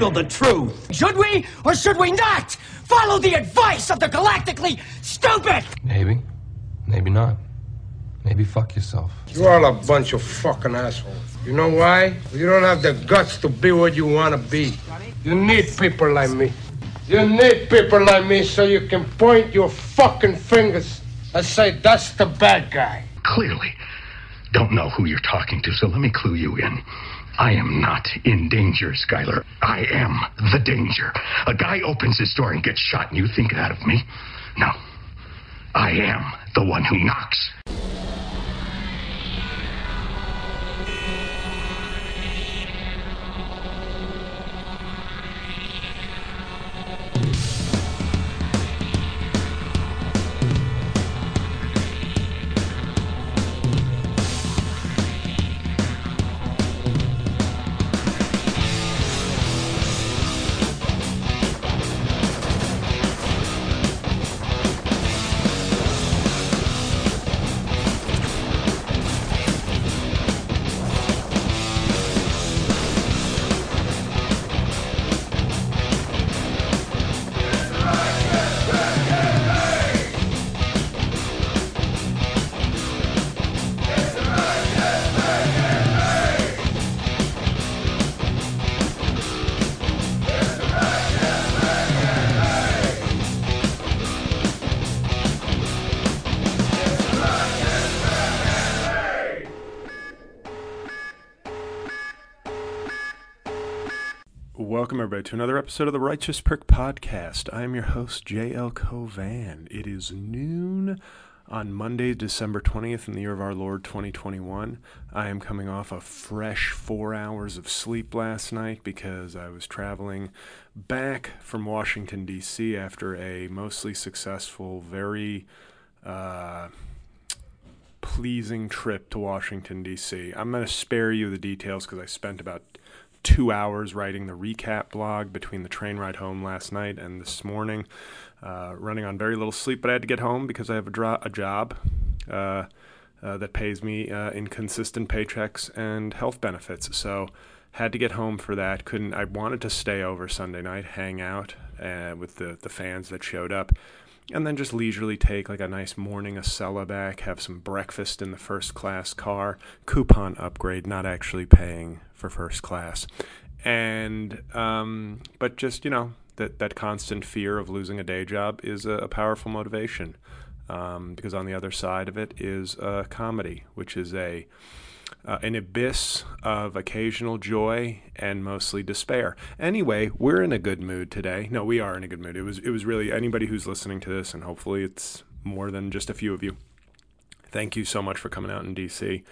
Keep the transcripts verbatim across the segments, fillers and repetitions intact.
handle the truth. Should we or should we not follow the advice of the galactically stupid? Maybe. Maybe not. Maybe fuck yourself. You're all a bunch of fucking assholes. You know why? You don't have the guts to be what you want to be. You need people like me. You need people like me so you can point your fucking fingers and say, that's the bad guy. Clearly don't know who you're talking to, so let me clue you in. I am not in danger, Skyler. I am the danger. A guy opens his door and gets shot, and you think that of me? No. I am the one who knocks. Welcome, everybody, to another episode of the Righteous Prick Podcast. I am your host, J L Covan. It is noon on Monday, December twentieth, in the year of our Lord, twenty twenty-one. I am coming off a fresh four hours of sleep last night because I was traveling back from Washington, D C after a mostly successful, very uh, pleasing trip to Washington, D C. I'm going to spare you the details because I spent about two hours writing the recap blog between the train ride home last night and this morning, uh, running on very little sleep, but I had to get home because I have a, dro- a job uh, uh, that pays me uh, inconsistent paychecks and health benefits, so had to get home for that. Couldn't. I wanted to stay over Sunday night, hang out uh, with the, the fans that showed up, and then just leisurely take like a nice morning Acela back, have some breakfast in the first class car, coupon upgrade, not actually paying for first class. And, um, but just, you know, that, that constant fear of losing a day job is a, a powerful motivation. Um, because on the other side of it is uh, comedy, which is a, Uh, an abyss of occasional joy and mostly despair. Anyway, we're in a good mood today. No, we are in a good mood. It was it was really anybody who's listening to this, and hopefully it's more than just a few of you. Thank you so much for coming out in D C.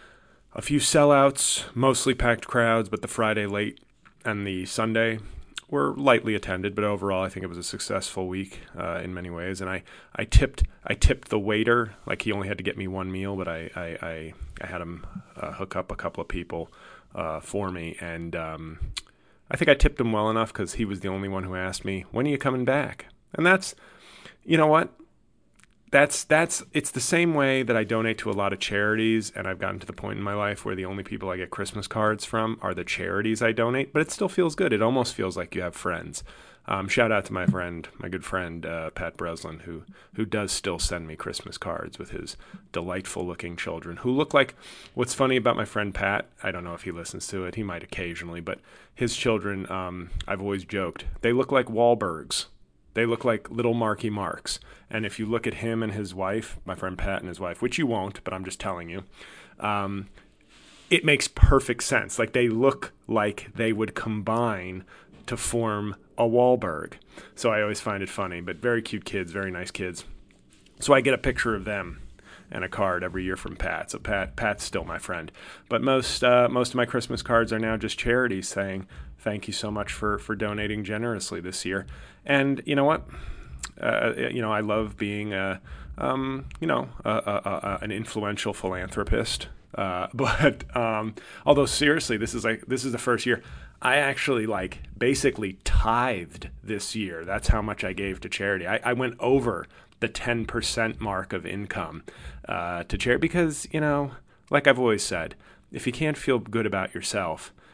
A few sellouts, mostly packed crowds, but the Friday late and the Sunday were lightly attended, but overall I think it was a successful week uh, in many ways. And I, I tipped I tipped the waiter, like he only had to get me one meal, but I I, I, I had him uh, hook up a couple of people uh, for me, and um, I think I tipped him well enough because he was the only one who asked me, when are you coming back? And that's, you know what? That's that's it's the same way that I donate to a lot of charities, and I've gotten to the point in my life where the only people I get Christmas cards from are the charities I donate, but it still feels good. It almost feels like you have friends. Um, shout out to my friend, my good friend, uh, Pat Breslin, who who does still send me Christmas cards with his delightful-looking children, who look like, what's funny about my friend Pat, I don't know if he listens to it, he might occasionally, but his children, um, I've always joked, they look like Wahlbergs. They look like little Marky Marks. And if you look at him and his wife, my friend Pat and his wife, which you won't, but I'm just telling you, um, it makes perfect sense. Like, they look like they would combine to form a Wahlberg. So I always find it funny, but very cute kids, very nice kids. So I get a picture of them and a card every year from Pat. So Pat, Pat's still my friend. But most uh, most of my Christmas cards are now just charities saying, thank you so much for, for donating generously this year. And you know what? Uh, you know, I love being, a, um, you know, a, a, a, an influential philanthropist. Uh, but um, although seriously, this is like this is the first year I actually like basically tithed this year. That's how much I gave to charity. I, I went over the ten percent mark of income uh, to charity because, you know, like I've always said, if you can't feel good about yourself,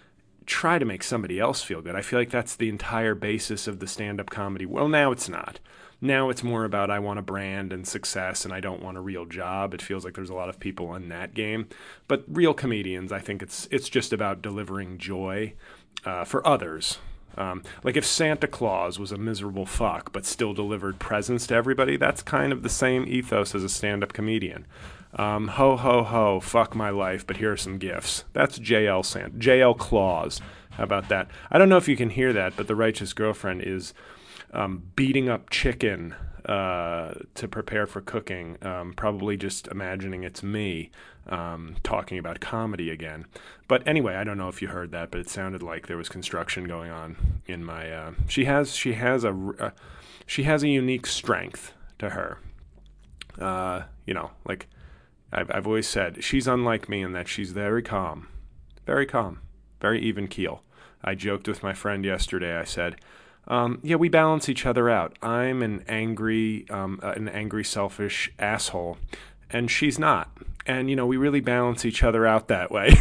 try to make somebody else feel good. I feel like that's the entire basis of the stand-up comedy. Well, now it's not. Now it's more about I want a brand and success, and I don't want a real job. It feels like there's a lot of people in that game. But real comedians, I think it's it's just about delivering joy uh, for others. Um, like if Santa Claus was a miserable fuck but still delivered presents to everybody, that's kind of the same ethos as a stand-up comedian. Um, ho, ho, ho, fuck my life, but here are some gifts. That's J L Santa, J L Claus. How about that? I don't know if you can hear that, but the Righteous Girlfriend is um, beating up chicken uh, to prepare for cooking, um, probably just imagining it's me um, talking about comedy again. But anyway, I don't know if you heard that, but it sounded like there was construction going on in my... Uh, she has she has a, a she has a unique strength to her. Uh, you know, like I've, I've always said, she's unlike me in that she's very calm, very calm, very even keel. I joked with my friend yesterday. I said, um, yeah, we balance each other out. I'm an angry, um, uh, an angry, selfish asshole, and she's not. And, you know, we really balance each other out that way.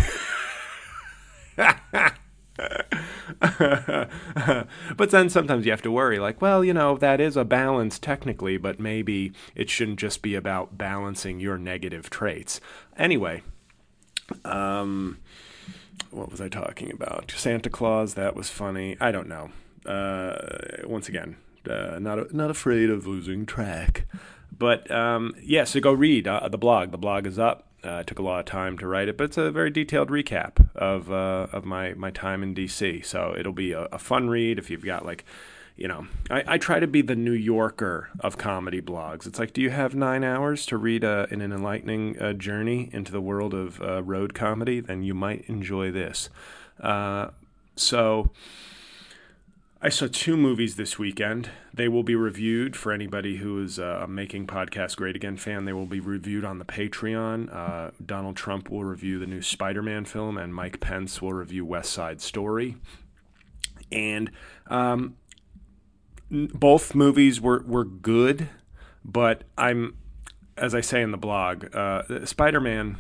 But then sometimes you have to worry, like, well, you know, that is a balance technically, but maybe it shouldn't just be about balancing your negative traits. Anyway, um, what was I talking about? Santa Claus, that was funny. I don't know. Uh, once again, uh, not not afraid of losing track. But um, yeah, so go read uh, the blog. The blog is up. Uh, it took a lot of time to write it, but it's a very detailed recap of uh, of my, my time in D C. So it'll be a, a fun read if you've got, like, you know, I, I try to be the New Yorker of comedy blogs. It's like, do you have nine hours to read a, in an enlightening uh, journey into the world of uh, road comedy? Then you might enjoy this. Uh, so... I saw two movies this weekend. They will be reviewed for anybody who is a Making Podcast Great Again fan. They will be reviewed on the Patreon. Uh, Donald Trump will review the new Spider-Man film, and Mike Pence will review West Side Story. And um, both movies were, were good, but I'm, as I say in the blog, uh, Spider-Man,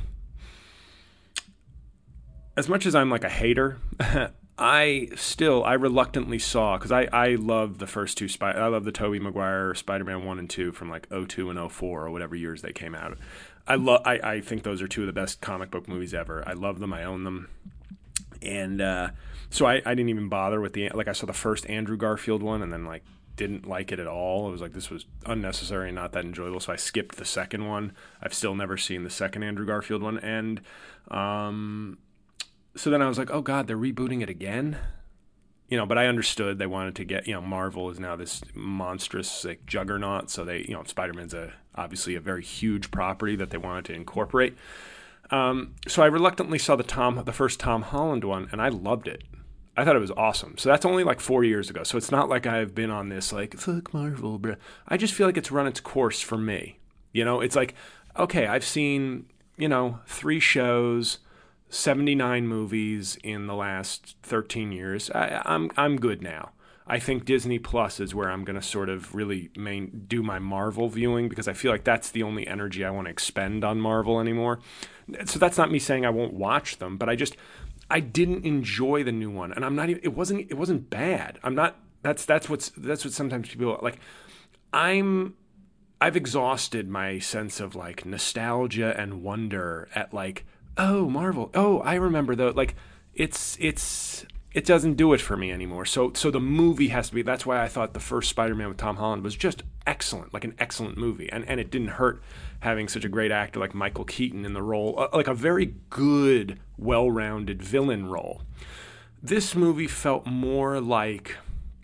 as much as I'm like a hater, I still, I reluctantly saw, because I, I love the first two, Spy, I love the Tobey Maguire Spider-Man one and two from like oh two and oh four or whatever years they came out. I, lo- I, I think those are two of the best comic book movies ever. I love them. I own them. And uh, so I, I didn't even bother with the, like I saw the first Andrew Garfield one and then like didn't like it at all. It was like, this was unnecessary and not that enjoyable. So I skipped the second one. I've still never seen the second Andrew Garfield one. And, um... So then I was like, oh, God, they're rebooting it again? You know, but I understood they wanted to get, you know, Marvel is now this monstrous, like, juggernaut. So they, you know, Spider-Man's a, obviously a very huge property that they wanted to incorporate. Um, so I reluctantly saw the Tom, the first Tom Holland one, and I loved it. I thought it was awesome. So that's only like four years ago. So it's not like I've been on this, like, fuck Marvel, bruh. I just feel like it's run its course for me. You know, it's like, okay, I've seen, you know, three shows, seventy-nine movies in the last thirteen years. I, I'm I'm good now. I think Disney Plus is where I'm going to sort of really main, do my Marvel viewing, because I feel like that's the only energy I want to expend on Marvel anymore. So that's not me saying I won't watch them, but I just I didn't enjoy the new one, and I'm not even. It wasn't it wasn't bad. I'm not. That's that's what's that's what sometimes people like. I'm. I've exhausted my sense of like nostalgia and wonder at like. Oh, Marvel. Oh, I remember though. Like, it's it's it doesn't do it for me anymore. So so the movie has to be. That's why I thought the first Spider-Man with Tom Holland was just excellent, like an excellent movie, and and it didn't hurt having such a great actor like Michael Keaton in the role, uh, like a very good, well-rounded villain role. This movie felt more like,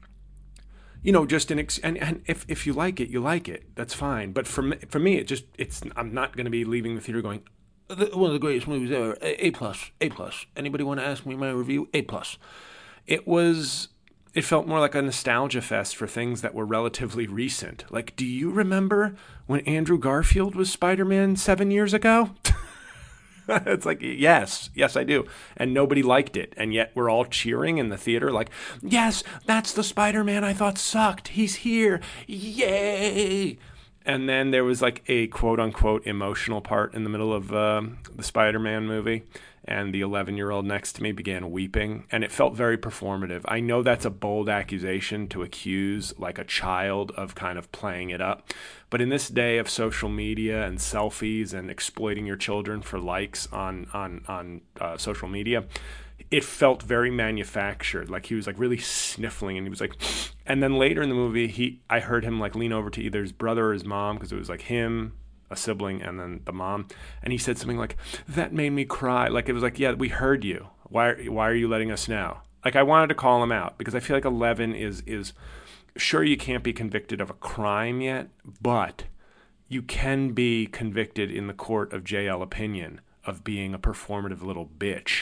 you know, just an ex- and and if if you like it, you like it. That's fine. But for me, for me, it just it's. I'm not going to be leaving the theater going, one of the greatest movies ever. A, A plus, A plus. Anybody want to ask me my review? A plus. It was. It felt more like a nostalgia fest for things that were relatively recent. Like, do you remember when Andrew Garfield was Spider-Man seven years ago? It's like, yes, yes, I do. And nobody liked it. And yet we're all cheering in the theater like, yes, that's the Spider-Man I thought sucked. He's here. Yay. and then there was like a quote-unquote emotional part in the middle of uh, the Spider-Man movie, and the eleven-year-old next to me began weeping, and it felt very performative. I know that's a bold accusation to accuse like a child of kind of playing it up, but in this day of social media and selfies and exploiting your children for likes on on on uh, social media, it felt very manufactured. Like he was like really sniffling, and he was like, and then later in the movie, he I heard him like lean over to either his brother or his mom, because it was like him, a sibling, and then the mom, and he said something like, "That made me cry." Like it was like, yeah, we heard you. Why why are you letting us know? Like I wanted to call him out because I feel like eleven is is sure, you can't be convicted of a crime yet, but you can be convicted in the court of J L opinion of being a performative little bitch.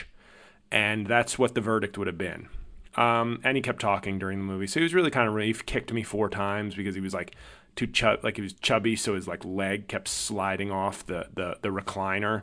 And that's what the verdict would have been. Um, and he kept talking during the movie. So he was really kind of, he kicked me four times because he was like too chub, like he was chubby. So his like leg kept sliding off the, the, the recliner,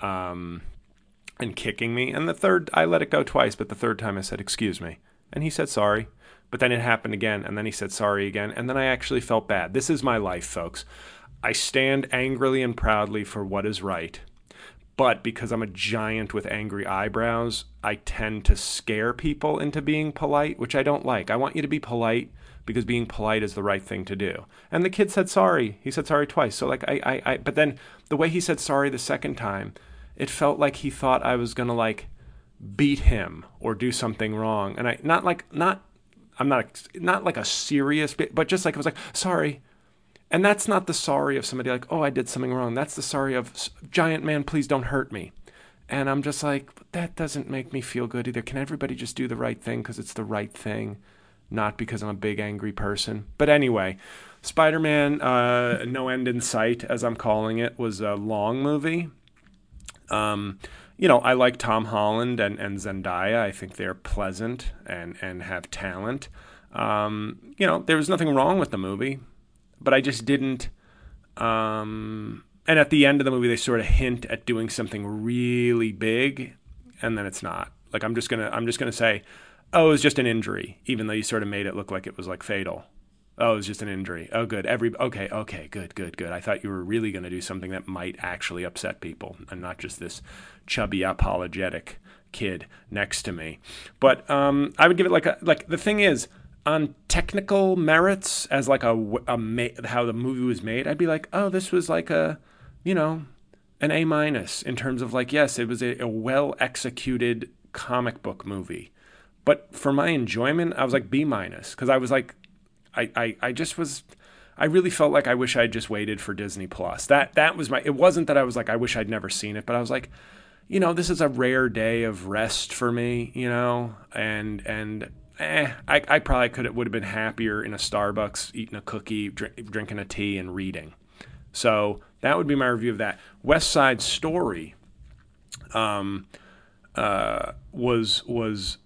um, and kicking me. And the third, I let it go twice, but the third time I said, "Excuse me." And he said, "Sorry." But then it happened again. And then he said, "Sorry" again. And then I actually felt bad. This is my life, folks. I stand angrily and proudly for what is right. But because I'm a giant with angry eyebrows, I tend to scare people into being polite, which I don't like. I want you to be polite because being polite is the right thing to do. And the kid said sorry. He said sorry twice. So like I, I, I but then the way he said sorry the second time, it felt like he thought I was going to like beat him or do something wrong. And I, not like, not, I'm not, not like a serious bit, but just like, it was like, "Sorry." And that's not the sorry of somebody like, "Oh, I did something wrong." That's the sorry of, "Giant man, please don't hurt me." And I'm just like, that doesn't make me feel good either. Can everybody just do the right thing because it's the right thing, not because I'm a big angry person? But anyway, Spider-Man, uh, No End in Sight, as I'm calling it, was a long movie. Um, you know, I like Tom Holland and, and Zendaya. I think they're pleasant and, and have talent. Um, you know, there was nothing wrong with the movie. But I just didn't, um, and at the end of the movie, they sort of hint at doing something really big, and then it's not. Like, I'm just gonna, I'm just gonna say, "Oh, it was just an injury," even though you sort of made it look like it was like fatal. "Oh, it was just an injury." Oh, good. Every, okay, okay, good, good, good. I thought you were really gonna do something that might actually upset people, and not just this chubby apologetic kid next to me. But um, I would give it like a, like the thing is, on technical merits, as like a, a how the movie was made, I'd be like, "Oh, this was like a, you know, an A minus in terms of like, yes, it was a, a well executed comic book movie." But for my enjoyment, I was like B minus because I was like, I, I I just was, I really felt like I wish I'd just waited for Disney Plus. That that was my. It wasn't that I was like I wish I'd never seen it, but I was like, you know, this is a rare day of rest for me, you know, and and. Eh, I, I probably could would have been happier in a Starbucks, eating a cookie, drink, drinking a tea, and reading. So that would be my review of that. West Side Story um, uh, was was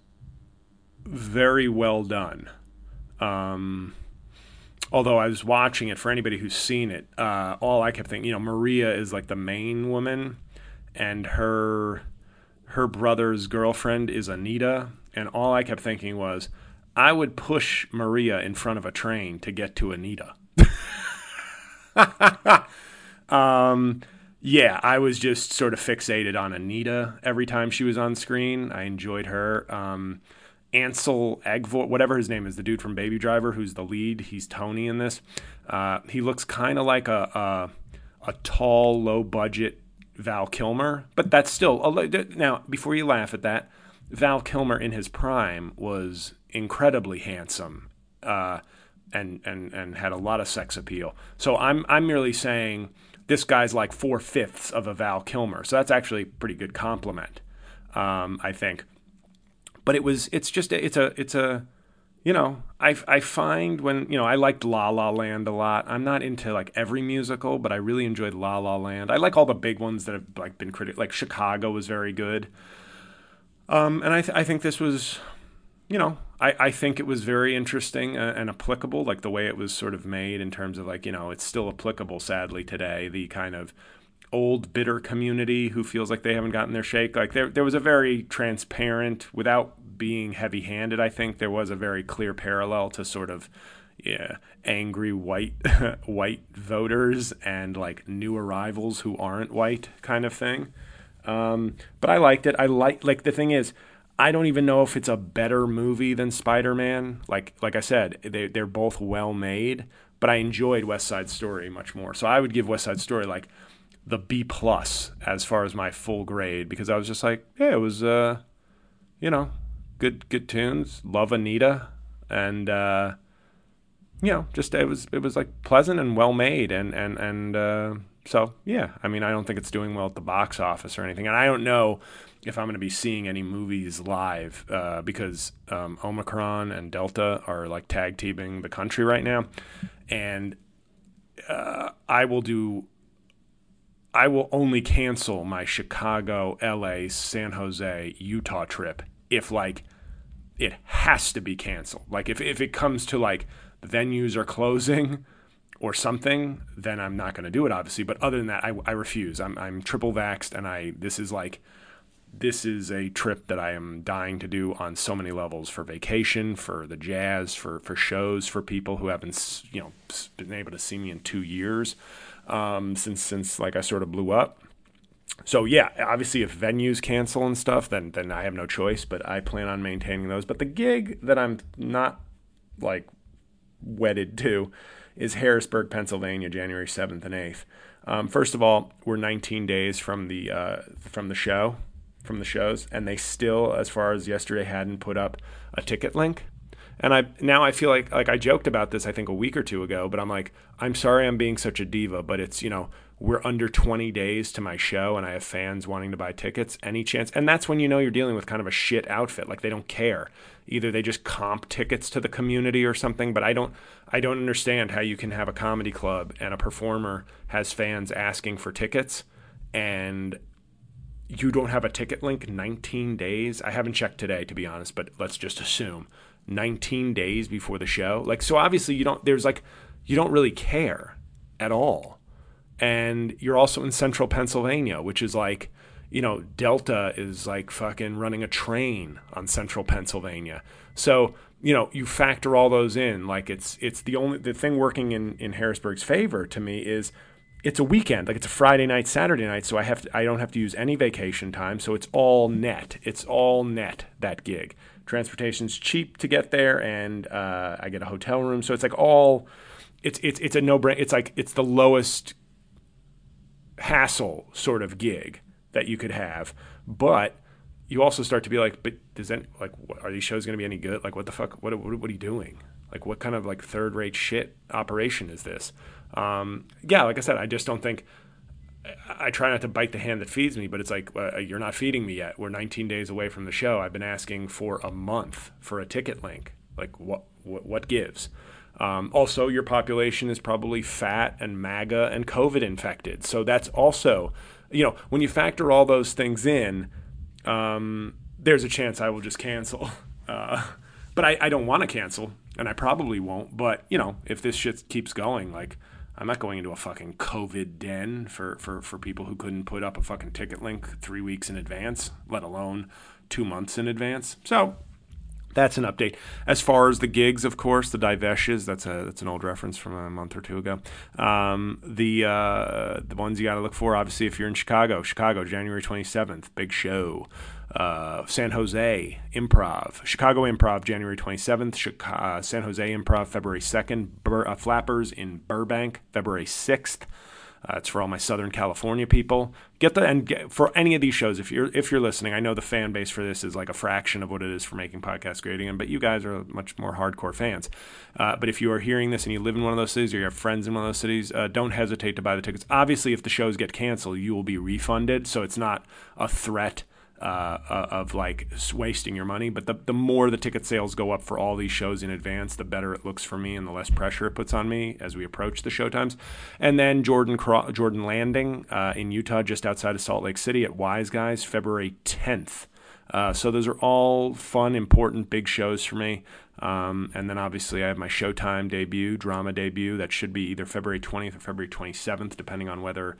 very well done. Um, although I was watching it, for anybody who's seen it, uh, all I kept thinking, you know, Maria is like the main woman, and her her brother's girlfriend is Anita. And all I kept thinking was, I would push Maria in front of a train to get to Anita. um, yeah, I was just sort of fixated on Anita every time she was on screen. I enjoyed her. Um, Ansel Elgort, whatever his name is, the dude from Baby Driver, who's the lead, he's Tony in this. Uh, he looks kind of like a, a a tall, low-budget Val Kilmer, but that's still... A, now, before you laugh at that, Val Kilmer in his prime was incredibly handsome, uh, and and and had a lot of sex appeal. So I'm I'm merely saying this guy's like four fifths of a Val Kilmer. So that's actually a pretty good compliment, um, I think. But it was it's just a, it's a it's a you know I I find when you know I liked La La Land a lot. I'm not into like every musical, but I really enjoyed La La Land. I like all the big ones that have like been critical. Like Chicago was very good. Um, and I, th- I think this was, you know, I, I think it was very interesting and, and applicable, like the way it was sort of made in terms of like, you know, it's still applicable, sadly, today, the kind of old, bitter community who feels like they haven't gotten their shake. Like there, there was a very transparent, without being heavy-handed, I think, there was a very clear parallel to sort of, yeah, angry white white voters and like new arrivals who aren't white kind of thing. Um, but I liked it. I like like the thing is, I don't even know if it's a better movie than Spider-Man. Like like I said, they they're both well made, but I enjoyed West Side Story much more. So I would give West Side Story like the B plus as far as my full grade, because I was just like, yeah, it was uh, you know, good good tunes. Love Anita, and uh, you know, just it was it was like pleasant and well made, and and and. Uh, So, yeah, I mean, I don't think it's doing well at the box office or anything. And I don't know if I'm going to be seeing any movies live uh, because um, Omicron and Delta are like tag teaming the country right now. And uh, I will do, I will only cancel my Chicago, L A, San Jose, Utah trip if like it has to be canceled. Like if, if it comes to like the venues are closing or something, then I'm not going to do it, obviously. But other than that, I, I refuse. I'm I'm triple vaxxed, and I this is like this is a trip that I am dying to do on so many levels, for vacation, for the jazz, for for shows, for people who haven't you know been able to see me in two years um, since since like I sort of blew up. So yeah, obviously if venues cancel and stuff, then then I have no choice. But I plan on maintaining those. But the gig that I'm not like wedded to is Harrisburg, Pennsylvania, January seventh and eighth. Um, first of all, we're nineteen days from the uh, from the show, from the shows, and they still, as far as yesterday, hadn't put up a ticket link. And I now I feel like like I joked about this I think a week or two ago, but I'm like, I'm sorry I'm being such a diva, but it's, you know, we're under twenty days to my show and I have fans wanting to buy tickets. Any chance? And that's when you know you're dealing with kind of a shit outfit. Like they don't care. Either they just comp tickets to the community or something, but I don't I don't understand how you can have a comedy club and a performer has fans asking for tickets and you don't have a ticket link nineteen days. I haven't checked today, to be honest, but let's just assume nineteen days before the show. Like, so obviously you don't, there's like, you don't really care at all. And you're also in central Pennsylvania, which is like, you know, Delta is like fucking running a train on central Pennsylvania. So, you know, you factor all those in. Like it's, it's the only, the thing working in, in Harrisburg's favor to me is it's a weekend. Like it's a Friday night, Saturday night. So I have to, I don't have to use any vacation time. So it's all net. It's all net, that gig. Transportation's cheap to get there, and uh, I get a hotel room. So it's like all, it's it's it's a no-brainer. It's like it's the lowest hassle sort of gig that you could have. But you also start to be like, but does that, like, what, are these shows going to be any good? Like, what the fuck? What, what what are you doing? Like, what kind of like third-rate shit operation is this? Um, yeah, like I said, I just don't think. I try not to bite the hand that feeds me, but it's like, uh, you're not feeding me yet. We're nineteen days away from the show. I've been asking for a month for a ticket link. Like, what what, what gives? Um, also, your population is probably fat and MAGA and COVID infected. So that's also, you know, when you factor all those things in, um, there's a chance I will just cancel. Uh, but I, I don't want to cancel, and I probably won't. But, you know, if this shit keeps going, like, I'm not going into a fucking COVID den for, for, for people who couldn't put up a fucking ticket link three weeks in advance, let alone two months in advance. So that's an update. As far as the gigs, of course, the Diveshes, that's a that's an old reference from a month or two ago. Um, the uh, the ones you got to look for, obviously, if you're in Chicago, Chicago, January twenty-seventh, big show. Uh, San Jose Improv, Chicago Improv, January twenty-seventh, Chicago, uh, San Jose Improv, February second, Bur- uh, Flappers in Burbank, February sixth. Uh, it's for all my Southern California people. Get the and get, for any of these shows, if you're if you're listening, I know the fan base for this is like a fraction of what it is for Making Podcasts Great Again, but you guys are much more hardcore fans. Uh, but if you are hearing this and you live in one of those cities or you have friends in one of those cities, uh, don't hesitate to buy the tickets. Obviously, if the shows get canceled, you will be refunded, so it's not a threat Uh, of like wasting your money. But the the more the ticket sales go up for all these shows in advance, the better it looks for me and the less pressure it puts on me as we approach the showtimes. And then Jordan Cro- Jordan Landing uh, in Utah, just outside of Salt Lake City at Wise Guys, February tenth. Uh, so those are all fun, important, big shows for me. Um, and then obviously I have my Showtime debut, drama debut. That should be either February twentieth or February twenty-seventh, depending on whether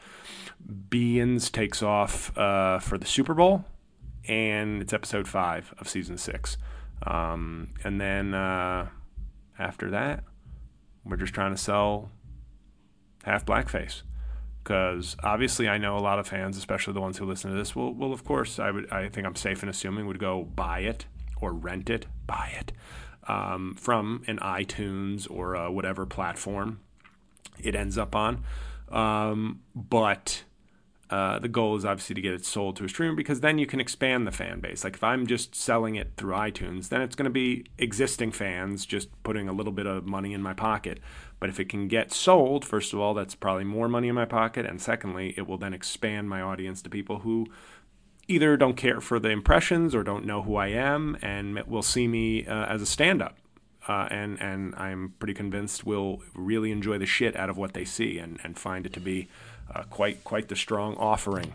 Beans takes off uh, for the Super Bowl. And it's episode five of season six. Um, and then uh, after that, we're just trying to sell half blackface. Because obviously I know a lot of fans, especially the ones who listen to this, will, will of course, I would, I think I'm safe in assuming, would go buy it or rent it, buy it, um, from an iTunes or uh, whatever platform it ends up on. Um, but uh, the goal is obviously to get it sold to a streamer, because then you can expand the fan base. Like if I'm just selling it through iTunes, then it's going to be existing fans just putting a little bit of money in my pocket. But if it can get sold, first of all, that's probably more money in my pocket. And secondly, it will then expand my audience to people who either don't care for the impressions or don't know who I am and will see me uh, as a stand-up. Uh, and, and I'm pretty convinced will really enjoy the shit out of what they see and, and find it to be uh, quite quite the strong offering.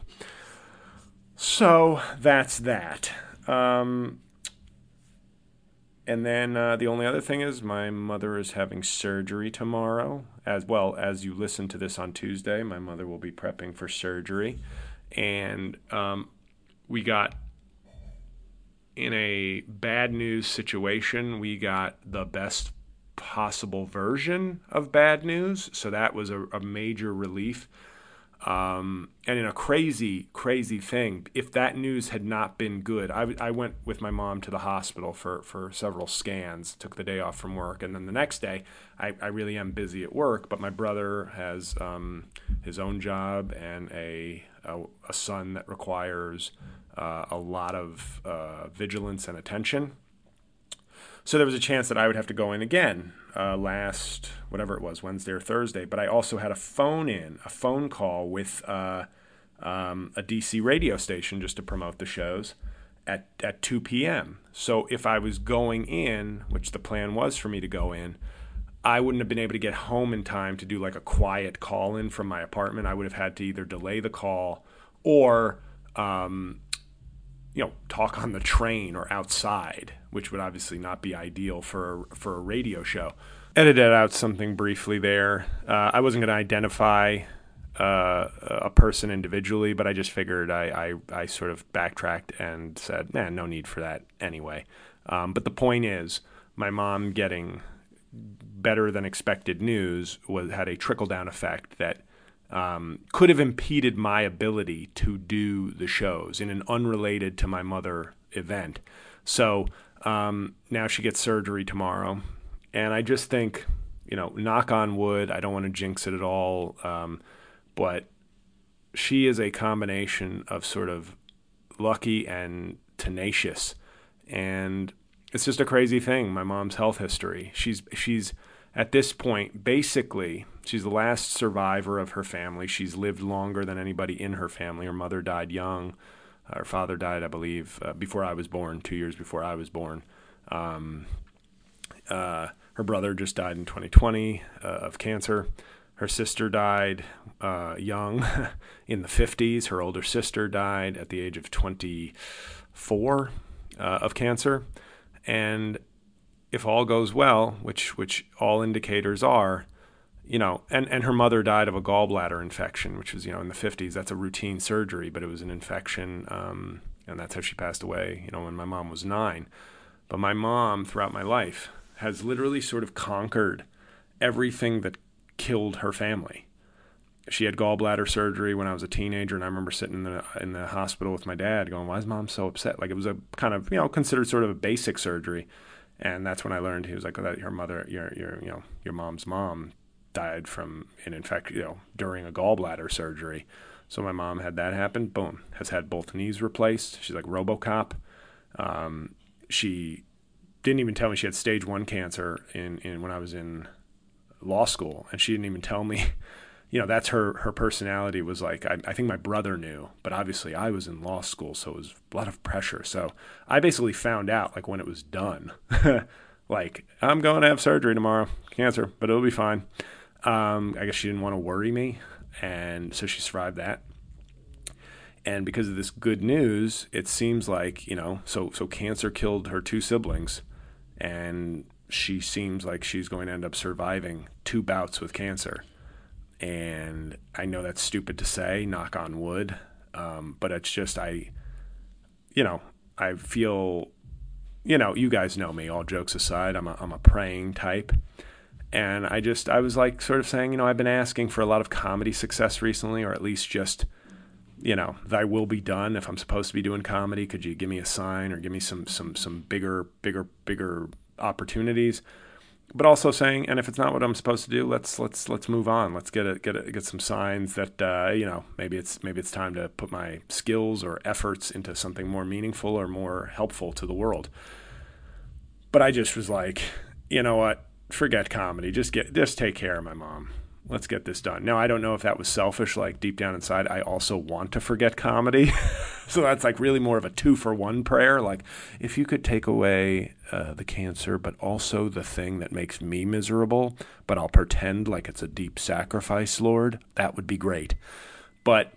So that's that. Um, and then uh, the only other thing is my mother is having surgery tomorrow. As well, as you listen to this on Tuesday, my mother will be prepping for surgery. And um, we got... in a bad news situation, we got the best possible version of bad news. So that was a, a major relief. Um, and in a crazy, crazy thing, if that news had not been good, I, I went with my mom to the hospital for, for several scans, took the day off from work. And then the next day, I, I really am busy at work, but my brother has um, his own job and a, a, a son that requires Uh, a lot of uh, vigilance and attention. So there was a chance that I would have to go in again uh, last, whatever it was, Wednesday or Thursday. But I also had a phone in, a phone call with uh, um, a D C radio station just to promote the shows at, at two p.m. So if I was going in, which the plan was for me to go in, I wouldn't have been able to get home in time to do like a quiet call-in from my apartment. I would have had to either delay the call or... Um, you know, talk on the train or outside, which would obviously not be ideal for for a radio show. Edited out something briefly there. Uh, I wasn't going to identify uh, a person individually, but I just figured I, I, I sort of backtracked and said, man, no need for that anyway. Um, but the point is, my mom getting better than expected news was had a trickle-down effect that Um, could have impeded my ability to do the shows in an unrelated to my mother event. So um, now she gets surgery tomorrow. And I just think, you know, knock on wood, I don't want to jinx it at all. Um, but she is a combination of sort of lucky and tenacious. And it's just a crazy thing, my mom's health history. She's she's... At this point, basically, she's the last survivor of her family. She's lived longer than anybody in her family. Her mother died young. Her father died, I believe, uh, before I was born, two years before I was born. Um, uh, her brother just died in twenty twenty uh, of cancer. Her sister died uh, young in the fifties. Her older sister died at the age of twenty-four uh, of cancer. And if all goes well, which which all indicators are, you know, and, and her mother died of a gallbladder infection, which was, you know, in the fifties. That's a routine surgery, but it was an infection, um, and that's how she passed away, you know, when my mom was nine. But my mom, throughout my life, has literally sort of conquered everything that killed her family. She had gallbladder surgery when I was a teenager, and I remember sitting in the in the hospital with my dad going, why is mom so upset? Like, it was a kind of, you know, considered sort of a basic surgery. And that's when I learned, he was like, oh, that your mother, your, your, you know, your mom's mom died from an infection, you know, during a gallbladder surgery. So my mom had that happen. Boom. Has had both knees replaced. She's like RoboCop. Um, she didn't even tell me she had stage one cancer in, in when I was in law school. And she didn't even tell me, you know, that's her, her personality was like, I, I think my brother knew, but obviously I was in law school, so it was a lot of pressure. So I basically found out like when it was done, like, I'm going to have surgery tomorrow, cancer, but it'll be fine. Um, I guess she didn't want to worry me. And so she survived that. And because of this good news, it seems like, you know, so, so cancer killed her two siblings, and she seems like she's going to end up surviving two bouts with cancer. And I know that's stupid to say, knock on wood, um, but it's just, I, you know, I feel, you know, you guys know me, all jokes aside, I'm a, I'm a praying type. And I just, I was like sort of saying, you know, I've been asking for a lot of comedy success recently, or at least just, you know, thy will be done. If I'm supposed to be doing comedy, could you give me a sign or give me some, some, some bigger, bigger, bigger opportunities? But also saying, and if it's not what I'm supposed to do, let's let's let's move on. Let's get a, get a, get some signs that uh, you know, maybe it's maybe it's time to put my skills or efforts into something more meaningful or more helpful to the world. But I just was like, you know what? Forget comedy. Just get just take care of my mom. Let's get this done. Now, I don't know if that was selfish. Like deep down inside, I also want to forget comedy. So that's like really more of a two for one prayer. Like if you could take away uh, the cancer, but also the thing that makes me miserable, but I'll pretend like it's a deep sacrifice, Lord, that would be great. But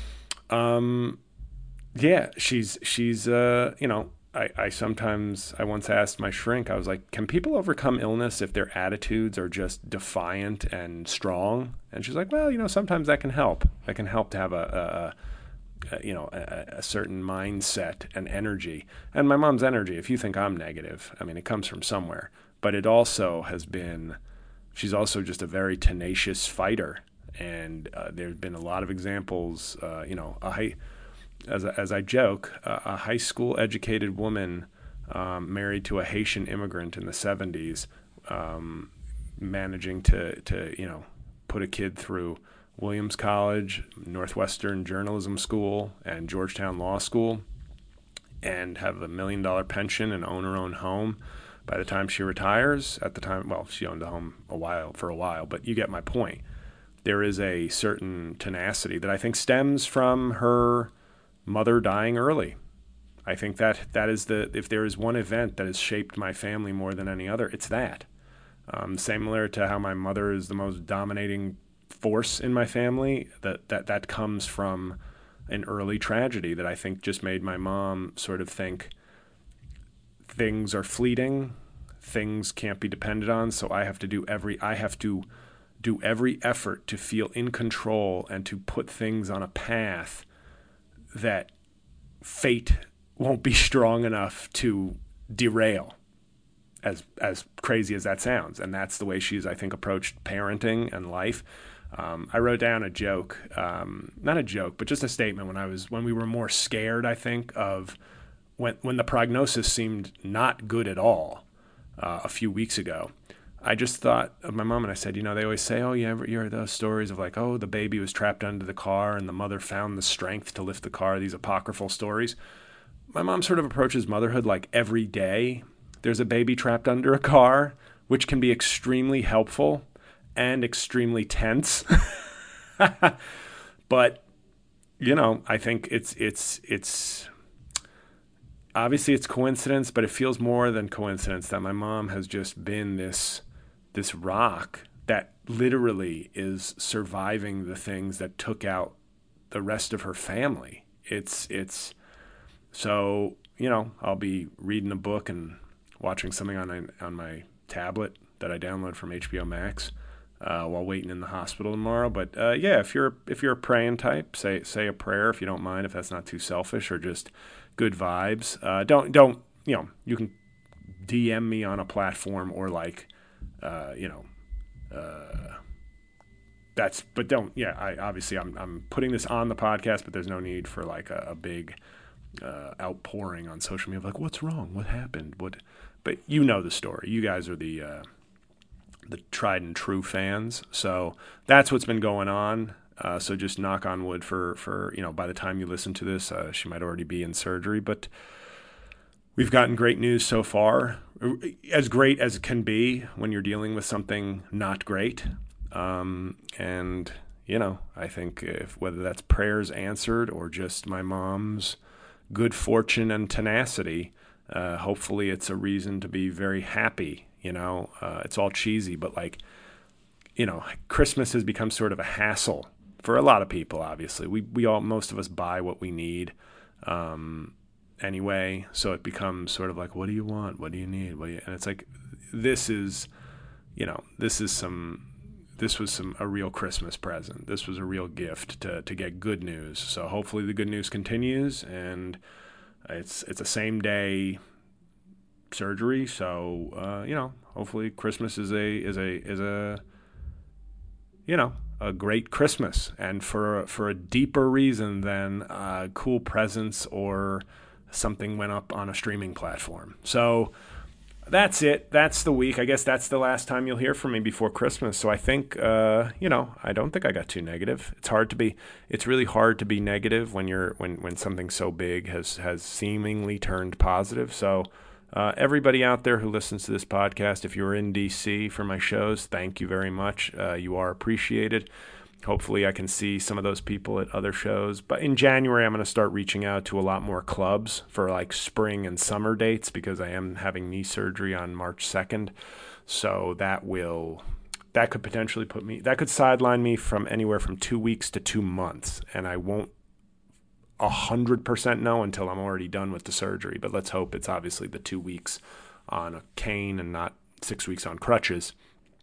um, yeah, she's, she's uh, you know, I, I sometimes, I once asked my shrink, I was like, can people overcome illness if their attitudes are just defiant and strong? And she's like, well, you know, sometimes that can help. That can help to have a, a, a you know, a, a certain mindset and energy. And my mom's energy, if you think I'm negative, I mean, it comes from somewhere. But it also has been, she's also just a very tenacious fighter. And uh, there's been a lot of examples, uh, you know, I... As as I joke, uh, a high school educated woman um, married to a Haitian immigrant in the seventies, um, managing to, to, you know, put a kid through Williams College, Northwestern Journalism School, and Georgetown Law School, and have a million dollar pension and own her own home by the time she retires. At the time, well, she owned a home a while for a while, but you get my point. There is a certain tenacity that I think stems from her mother dying early. I think that that is the, if there is one event that has shaped my family more than any other, it's that. Um, similar to how my mother is the most dominating force in my family, that, that, that comes from an early tragedy that I think just made my mom sort of think things are fleeting, things can't be depended on, so I have to do every, I have to do every effort to feel in control and to put things on a path that fate won't be strong enough to derail, as as crazy as that sounds. And that's the way she's, I think, approached parenting and life. Um, I wrote down a joke, um, not a joke, but just a statement when I was when we were more scared, I think, of when when the prognosis seemed not good at all uh, a few weeks ago. I just thought of my mom and I said, you know, they always say, oh, you ever hear those stories of like, oh, the baby was trapped under the car and the mother found the strength to lift the car, these apocryphal stories. My mom sort of approaches motherhood like every day there's a baby trapped under a car, which can be extremely helpful and extremely tense. But, you know, I think it's, it's, it's, obviously it's coincidence, but it feels more than coincidence that my mom has just been this this rock that literally is surviving the things that took out the rest of her family. It's, it's, so, you know, I'll be reading a book and watching something on my, on my tablet that I download from H B O Max uh, while waiting in the hospital tomorrow. But uh, yeah, if you're, if you're a praying type, say, say a prayer if you don't mind, if that's not too selfish or just good vibes. Uh, don't, don't, you know, you can D M me on a platform or like, Uh, you know, uh, that's, but don't, yeah, I, obviously I'm, I'm putting this on the podcast, but there's no need for like a, a big, uh, outpouring on social media. Like, what's wrong? What happened? What, but you know the story. You guys are the, uh, the tried and true fans. So that's what's been going on. Uh, so just knock on wood for, for, you know, by the time you listen to this, uh, she might already be in surgery, but we've gotten great news so far, as great as it can be when you're dealing with something not great. Um, and, you know, I think if whether that's prayers answered or just my mom's good fortune and tenacity, uh, hopefully it's a reason to be very happy. You know, uh, it's all cheesy, but like, you know, Christmas has become sort of a hassle for a lot of people, obviously. We, we all, most of us buy what we need. Um, anyway, so it becomes sort of like, what do you want? What do you need? What do you, and it's like, this is, you know, this is some, this was some, a real Christmas present. This was a real gift to, to get good news. So hopefully the good news continues, and it's, it's a same day surgery. So, uh, you know, hopefully Christmas is a is a is a you know a great Christmas, and for for a deeper reason than uh, cool presents or something went up on a streaming platform. So that's it. That's the week. I guess that's the last time you'll hear from me before Christmas. So I think, uh, you know, I don't think I got too negative. It's hard to be, it's really hard to be negative when you're, when, when something so big has, has seemingly turned positive. So uh, everybody out there who listens to this podcast, if you're in D C for my shows, thank you very much. Uh, you are appreciated. Hopefully I can see some of those people at other shows. But in January, I'm going to start reaching out to a lot more clubs for like spring and summer dates, because I am having knee surgery on March second. So that will, that could potentially put me, that could sideline me from anywhere from two weeks to two months. And I won't one hundred percent know until I'm already done with the surgery. But let's hope it's obviously the two weeks on a cane and not six weeks on crutches.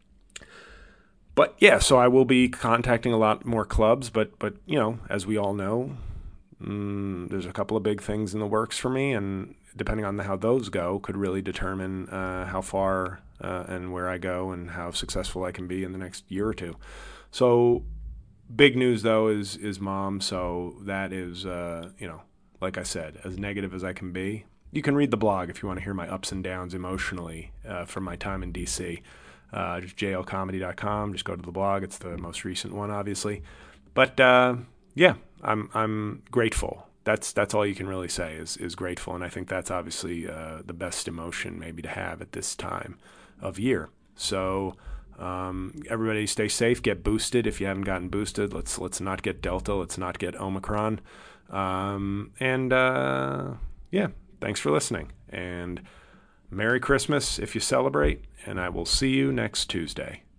But yeah, so I will be contacting a lot more clubs, but, but you know, as we all know, mm, there's a couple of big things in the works for me, and depending on how those go could really determine uh, how far uh, and where I go and how successful I can be in the next year or two. So big news, though, is is Mom, so that is, uh, you know, like I said, as negative as I can be. You can read the blog if you want to hear my ups and downs emotionally uh, from my time in D C Uh, just j l comedy dot com. Just go to the blog. It's the most recent one, obviously. But uh, yeah, I'm I'm grateful. That's that's all you can really say is is grateful, and I think that's obviously uh, the best emotion maybe to have at this time of year. So um, everybody, stay safe. Get boosted if you haven't gotten boosted. Let's let's not get Delta. Let's not get Omicron. Um, and uh, yeah, thanks for listening. And Merry Christmas if you celebrate, and I will see you next Tuesday.